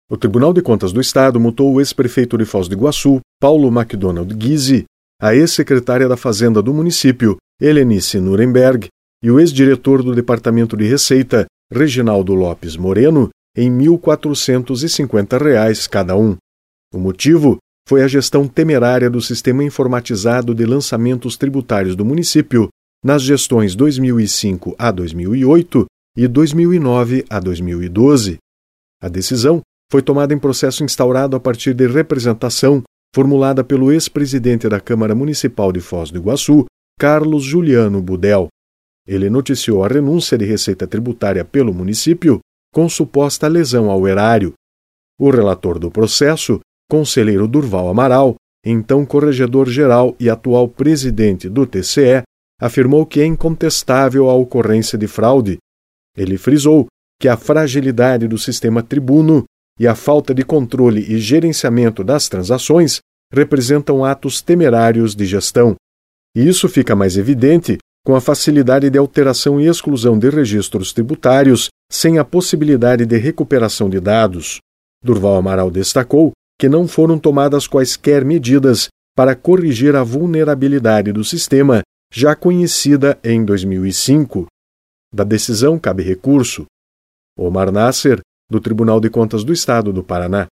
O Tribunal de Contas do Estado multou o ex-prefeito de Foz do Iguaçu, Paulo MacDonald Guise, a ex-secretária da Fazenda do município, Helenice Nuremberg, e o ex-diretor do Departamento de Receita, Reginaldo Lopes Moreno, em R$ 1.450 cada um. O motivo foi a gestão temerária do sistema informatizado de lançamentos tributários do município nas gestões 2005 a 2008 e 2009 a 2012. A decisão foi tomada em processo instaurado a partir de representação formulada pelo ex-presidente da Câmara Municipal de Foz do Iguaçu, Carlos Juliano Budel. Ele noticiou a renúncia de receita tributária pelo município com suposta lesão ao erário. O relator do processo, conselheiro Durval Amaral, então corregedor-geral e atual presidente do TCE, afirmou que é incontestável a ocorrência de fraude. Ele frisou que a fragilidade do sistema tribuno e a falta de controle e gerenciamento das transações representam atos temerários de gestão. E isso fica mais evidente com a facilidade de alteração e exclusão de registros tributários sem a possibilidade de recuperação de dados. Durval Amaral destacou que não foram tomadas quaisquer medidas para corrigir a vulnerabilidade do sistema já conhecida em 2005. Da decisão cabe recurso. Omar Nasser, do Tribunal de Contas do Estado do Paraná.